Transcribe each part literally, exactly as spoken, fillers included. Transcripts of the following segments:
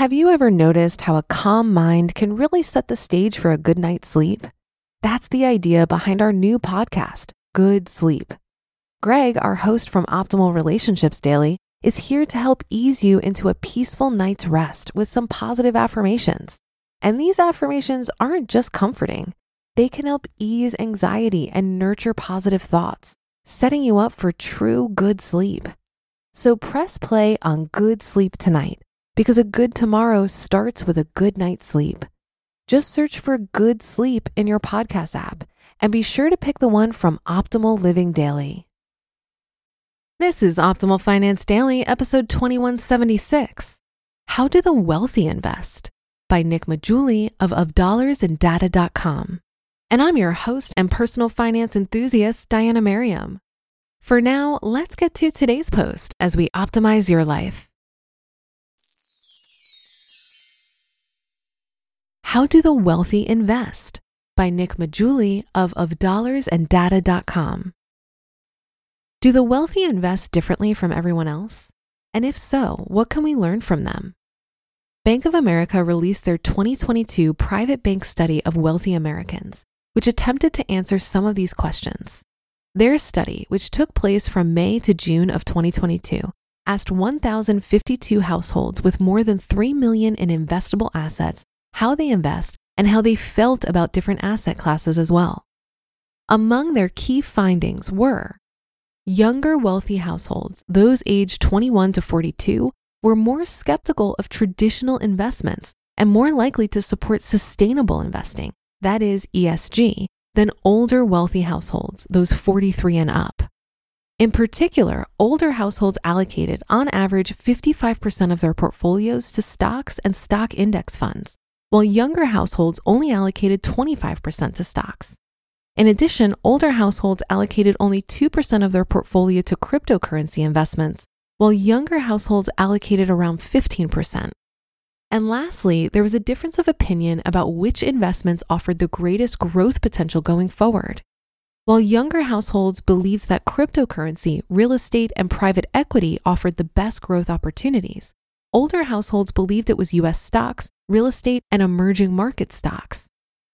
Have you ever noticed how a calm mind can really set the stage for a good night's sleep? That's the idea behind our new podcast, Good Sleep. Greg, our host from Optimal Relationships Daily, is here to help ease you into a peaceful night's rest with some positive affirmations. And these affirmations aren't just comforting. They can help ease anxiety and nurture positive thoughts, setting you up for true good sleep. So press play on Good Sleep tonight, because a good tomorrow starts with a good night's sleep. Just search for Good Sleep in your podcast app and be sure to pick the one from Optimal Living Daily. This is Optimal Finance Daily, episode twenty-one seventy-six. How Do the Wealthy Invest? By Nick Maggiulli of of dollars and data dot com. And I'm your host and personal finance enthusiast, Diana Merriam. For now, let's get to today's post as we optimize your life. How Do the Wealthy Invest? By Nick Maggiulli of of dollars and data dot com. Do the wealthy invest differently from everyone else? And if so, what can we learn from them? Bank of America released their twenty twenty-two private bank study of wealthy Americans, which attempted to answer some of these questions. Their study, which took place from May to June of twenty twenty-two, asked one thousand fifty-two households with more than three million dollars in investable assets how they invest and how they felt about different asset classes as well. Among their key findings were younger wealthy households, those aged twenty-one to forty-two, were more skeptical of traditional investments and more likely to support sustainable investing, that is E S G, than older wealthy households, those forty-three and up. In particular, older households allocated, on average, fifty-five percent of their portfolios to stocks and stock index funds, while younger households only allocated twenty-five percent to stocks. In addition, older households allocated only two percent of their portfolio to cryptocurrency investments, while younger households allocated around fifteen percent. And lastly, there was a difference of opinion about which investments offered the greatest growth potential going forward. While younger households believed that cryptocurrency, real estate, and private equity offered the best growth opportunities, older households believed it was U S stocks, real estate, and emerging market stocks.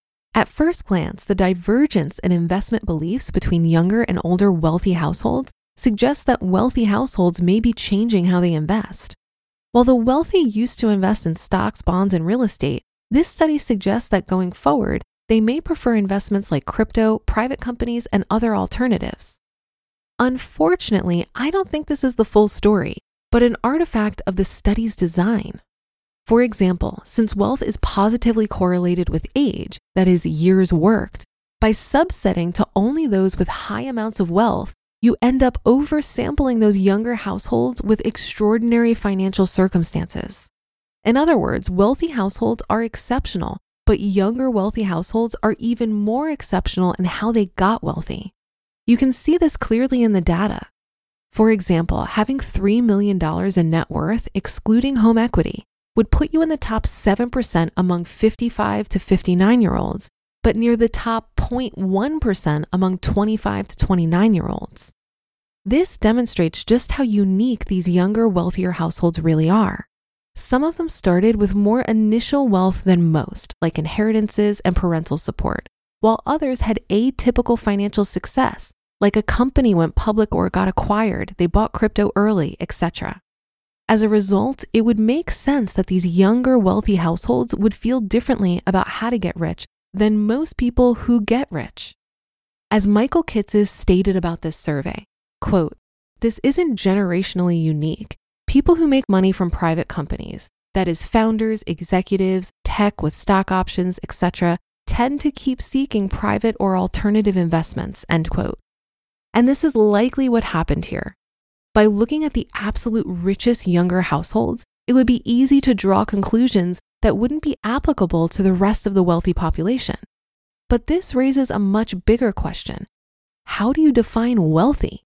At first glance, the divergence in investment beliefs between younger and older wealthy households suggests that wealthy households may be changing how they invest. While the wealthy used to invest in stocks, bonds, and real estate, this study suggests that going forward, they may prefer investments like crypto, private companies, and other alternatives. Unfortunately, I don't think this is the full story, but an artifact of the study's design. For example, since wealth is positively correlated with age, that is, years worked, by subsetting to only those with high amounts of wealth, you end up oversampling those younger households with extraordinary financial circumstances. In other words, wealthy households are exceptional, but younger wealthy households are even more exceptional in how they got wealthy. You can see this clearly in the data. For example, having three million dollars in net worth, excluding home equity, would put you in the top seven percent among fifty-five to fifty-nine-year-olds, but near the top zero point one percent among twenty-five to twenty-nine-year-olds. This demonstrates just how unique these younger, wealthier households really are. Some of them started with more initial wealth than most, like inheritances and parental support, while others had atypical financial success, like a company went public or got acquired, they bought crypto early, et cetera. As a result, it would make sense that these younger, wealthy households would feel differently about how to get rich than most people who get rich. As Michael Kitces stated about this survey, quote, "This isn't generationally unique. People who make money from private companies, that is founders, executives, tech with stock options, et cetera, tend to keep seeking private or alternative investments," end quote. And this is likely what happened here. By looking at the absolute richest younger households, it would be easy to draw conclusions that wouldn't be applicable to the rest of the wealthy population. But this raises a much bigger question. How do you define wealthy?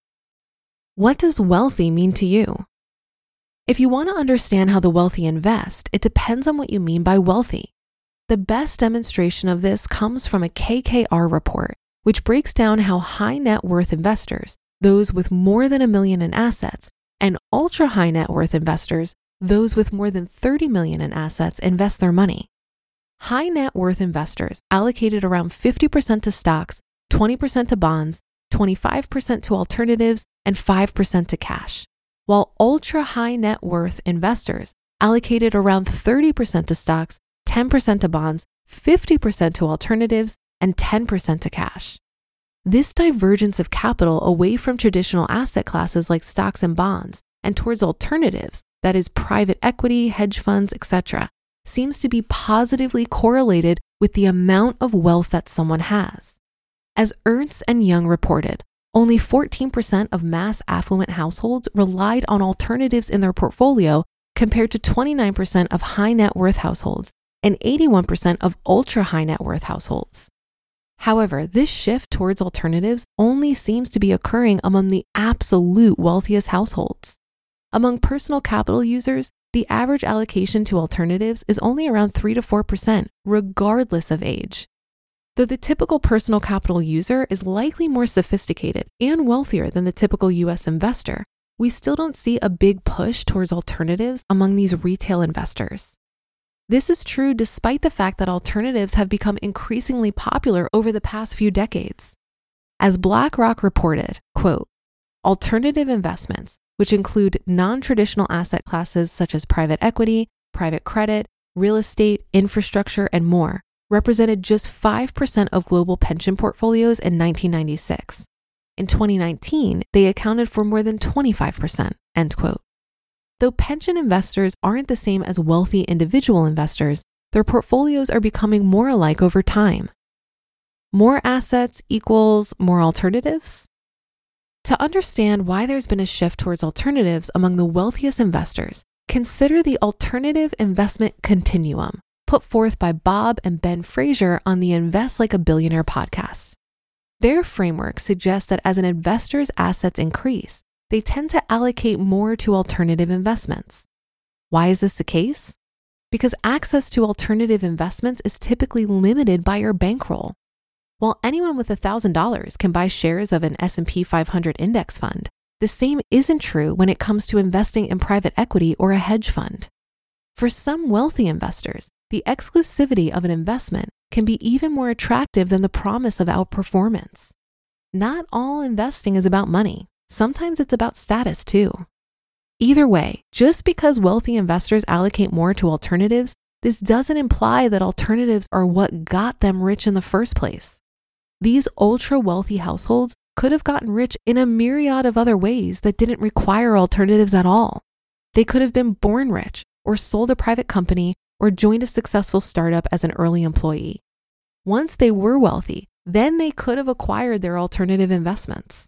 What does wealthy mean to you? If you want to understand how the wealthy invest, it depends on what you mean by wealthy. The best demonstration of this comes from a K K R report, which breaks down how high net worth investors, those with more than a million in assets, and ultra high net worth investors, those with more than thirty million dollars in assets invest their money. High net worth investors allocated around fifty percent to stocks, twenty percent to bonds, twenty-five percent to alternatives, and five percent to cash, while ultra high net worth investors allocated around thirty percent to stocks, ten percent to bonds, fifty percent to alternatives, and ten percent to cash. This divergence of capital away from traditional asset classes like stocks and bonds and towards alternatives, that is private equity, hedge funds, et cetera, seems to be positively correlated with the amount of wealth that someone has. As Ernst and Young reported, only fourteen percent of mass affluent households relied on alternatives in their portfolio compared to twenty-nine percent of high net worth households and eighty-one percent of ultra high net worth households. However, this shift towards alternatives only seems to be occurring among the absolute wealthiest households. Among personal capital users, the average allocation to alternatives is only around three to four percent, regardless of age. Though the typical personal capital user is likely more sophisticated and wealthier than the typical U S investor, we still don't see a big push towards alternatives among these retail investors. This is true despite the fact that alternatives have become increasingly popular over the past few decades. As BlackRock reported, quote, alternative investments, which include non-traditional asset classes such as private equity, private credit, real estate, infrastructure, and more, represented just five percent of global pension portfolios in nineteen ninety-six. In twenty nineteen, they accounted for more than twenty-five percent, end quote. Though pension investors aren't the same as wealthy individual investors, their portfolios are becoming more alike over time. More assets equals more alternatives? To understand why there's been a shift towards alternatives among the wealthiest investors, consider the alternative investment continuum put forth by Bob and Ben Fraser on the Invest Like a Billionaire podcast. Their framework suggests that as an investor's assets increase, they tend to allocate more to alternative investments. Why is this the case? Because access to alternative investments is typically limited by your bankroll. While anyone with one thousand dollars can buy shares of an S and P five hundred index fund, the same isn't true when it comes to investing in private equity or a hedge fund. For some wealthy investors, the exclusivity of an investment can be even more attractive than the promise of outperformance. Not all investing is about money. Sometimes it's about status too. Either way, just because wealthy investors allocate more to alternatives, this doesn't imply that alternatives are what got them rich in the first place. These ultra-wealthy households could have gotten rich in a myriad of other ways that didn't require alternatives at all. They could have been born rich, or sold a private company, or joined a successful startup as an early employee. Once they were wealthy, then they could have acquired their alternative investments.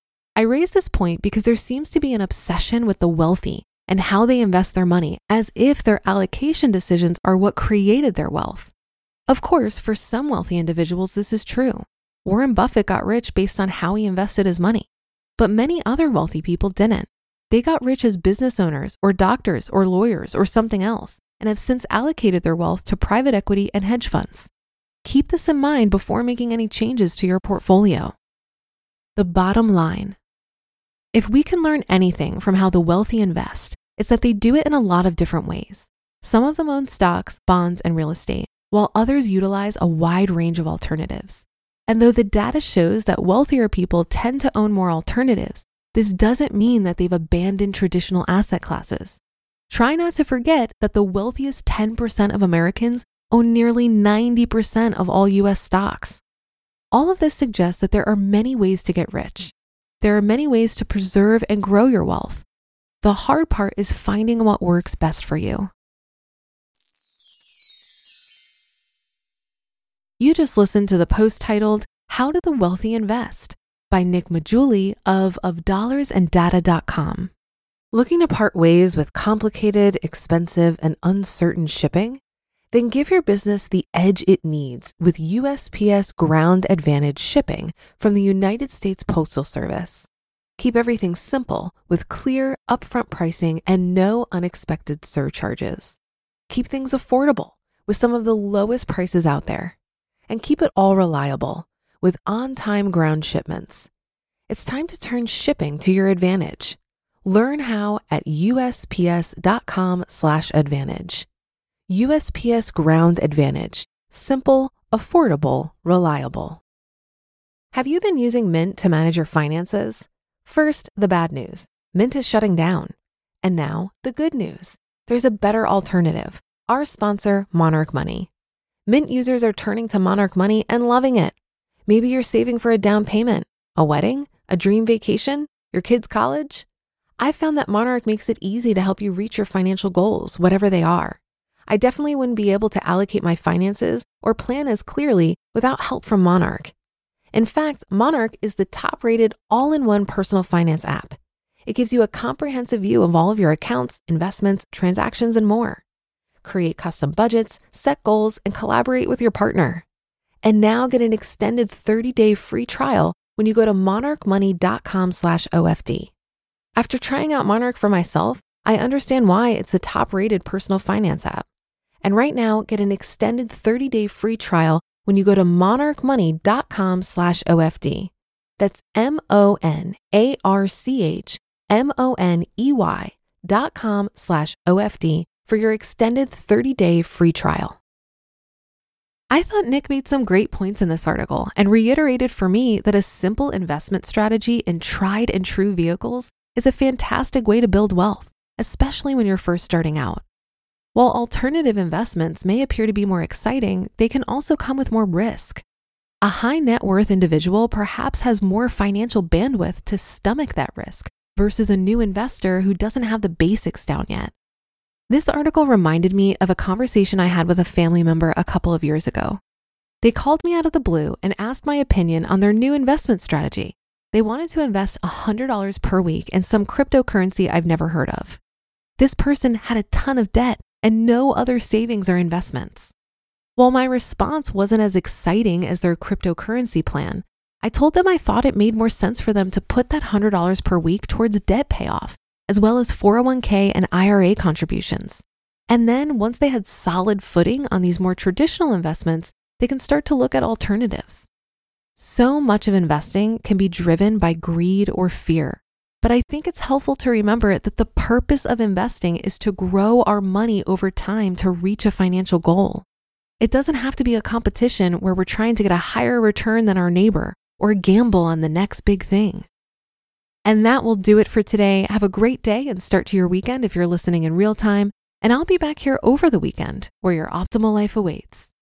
I raise this point because there seems to be an obsession with the wealthy and how they invest their money, as if their allocation decisions are what created their wealth. Of course, for some wealthy individuals, this is true. Warren Buffett got rich based on how he invested his money, but many other wealthy people didn't. They got rich as business owners or doctors or lawyers or something else, and have since allocated their wealth to private equity and hedge funds. Keep this in mind before making any changes to your portfolio. The bottom line. If we can learn anything from how the wealthy invest, it's that they do it in a lot of different ways. Some of them own stocks, bonds, and real estate, while others utilize a wide range of alternatives. And though the data shows that wealthier people tend to own more alternatives, this doesn't mean that they've abandoned traditional asset classes. Try not to forget that the wealthiest ten percent of Americans own nearly ninety percent of all U S stocks. All of this suggests that there are many ways to get rich. There are many ways to preserve and grow your wealth. The hard part is finding what works best for you. You just listened to the post titled, How Do the Wealthy Invest? By Nick Maggiulli of of dollars and data dot com. Looking to part ways with complicated, expensive, and uncertain shipping? Then give your business the edge it needs with U S P S Ground Advantage shipping from the United States Postal Service. Keep everything simple with clear, upfront pricing and no unexpected surcharges. Keep things affordable with some of the lowest prices out there. And keep it all reliable with on-time ground shipments. It's time to turn shipping to your advantage. Learn how at usps.com slash advantage. U S P S Ground Advantage. Simple, affordable, reliable. Have you been using Mint to manage your finances? First, the bad news. Mint is shutting down. And now, the good news. There's a better alternative. Our sponsor, Monarch Money. Mint users are turning to Monarch Money and loving it. Maybe you're saving for a down payment, a wedding, a dream vacation, your kids' college. I've found that Monarch makes it easy to help you reach your financial goals, whatever they are. I definitely wouldn't be able to allocate my finances or plan as clearly without help from Monarch. In fact, Monarch is the top-rated all-in-one personal finance app. It gives you a comprehensive view of all of your accounts, investments, transactions, and more. Create custom budgets, set goals, and collaborate with your partner. And now get an extended thirty-day free trial when you go to monarchmoney.com slash OFD. After trying out Monarch for myself, I understand why it's the top-rated personal finance app. And right now, get an extended thirty-day free trial when you go to monarchmoney.com slash OFD. That's M-O-N-A-R-C-H-M-O-N-E-Y dot com slash OFD for your extended thirty-day free trial. I thought Nick made some great points in this article and reiterated for me that a simple investment strategy in tried and true vehicles is a fantastic way to build wealth, especially when you're first starting out. While alternative investments may appear to be more exciting, they can also come with more risk. A high net worth individual perhaps has more financial bandwidth to stomach that risk versus a new investor who doesn't have the basics down yet. This article reminded me of a conversation I had with a family member a couple of years ago. They called me out of the blue and asked my opinion on their new investment strategy. They wanted to invest one hundred dollars per week in some cryptocurrency I've never heard of. This person had a ton of debt and no other savings or investments. While my response wasn't as exciting as their cryptocurrency plan, I told them I thought it made more sense for them to put that one hundred dollars per week towards debt payoff, as well as four oh one k and I R A contributions. And then once they had solid footing on these more traditional investments, they can start to look at alternatives. So much of investing can be driven by greed or fear. But I think it's helpful to remember that the purpose of investing is to grow our money over time to reach a financial goal. It doesn't have to be a competition where we're trying to get a higher return than our neighbor or gamble on the next big thing. And that will do it for today. Have a great day and start to your weekend if you're listening in real time. And I'll be back here over the weekend where your optimal life awaits.